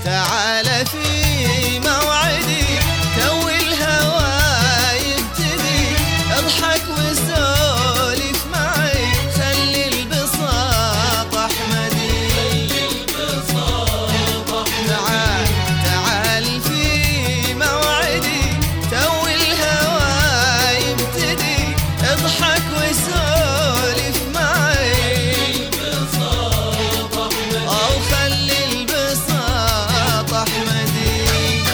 تعال في موعدي تو الهوى يبتدي، اضحك وسولف معي خلي البساط احمدي. تعال تعال في موعدي تو الهوى يبتدي، اضحك وسولف معي او خلي البساط احمدي.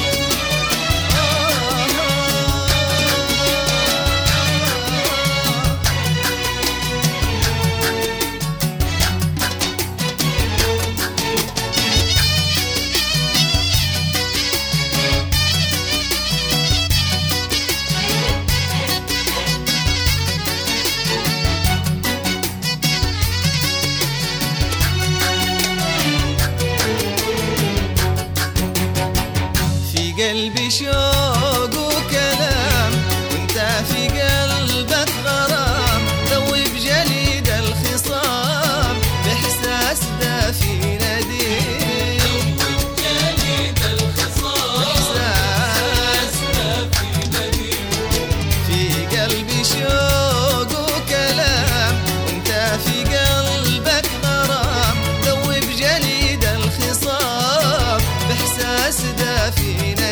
قلبي شوق وكلام وانت في قلبك غرام، ذوب جليد الخصام باحساس دافي نديم. باحساس دافي نديم. في قلبي شوق وكلام وانت في قلبك غرام، ذوب جليد الخصام باحساس دافي نديم.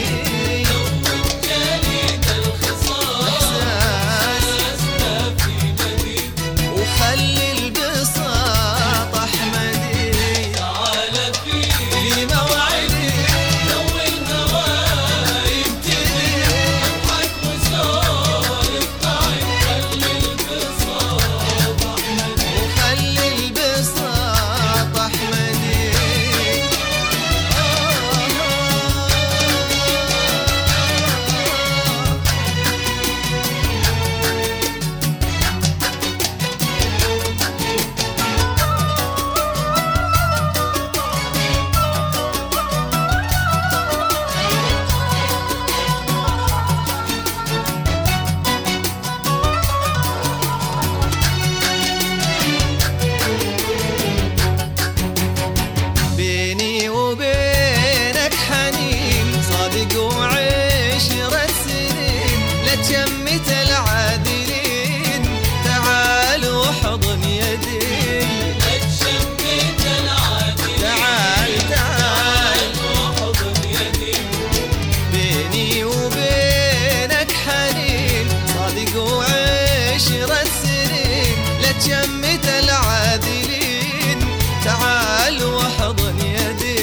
بيني وبينك حنين صادق وعشرة سنين، لا تشمت العادلين تعال وحضن يدي. لا تشمت العادلين تعال تعال وحضن يدي. بيني وبينك حنين صادق وعشرة سنين، لا تشمت العادلين تعال وحضن يدي.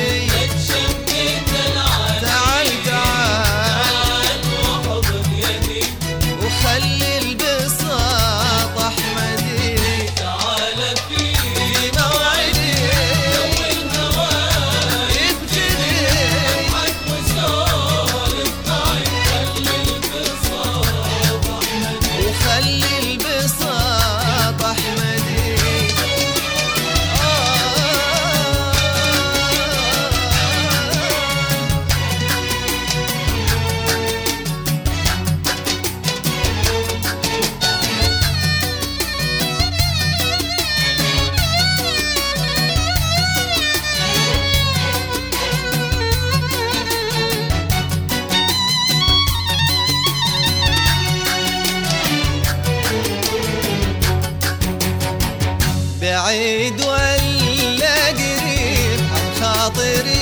تعال تعال وحضن يدي وخلي البساط احمدي. تعال في موعدي تو الهوى يبتدي، اضحك وسولف معي خلي البساط احمدي وخلي البساط احمدي. بعيد ولا قريب عن خاطري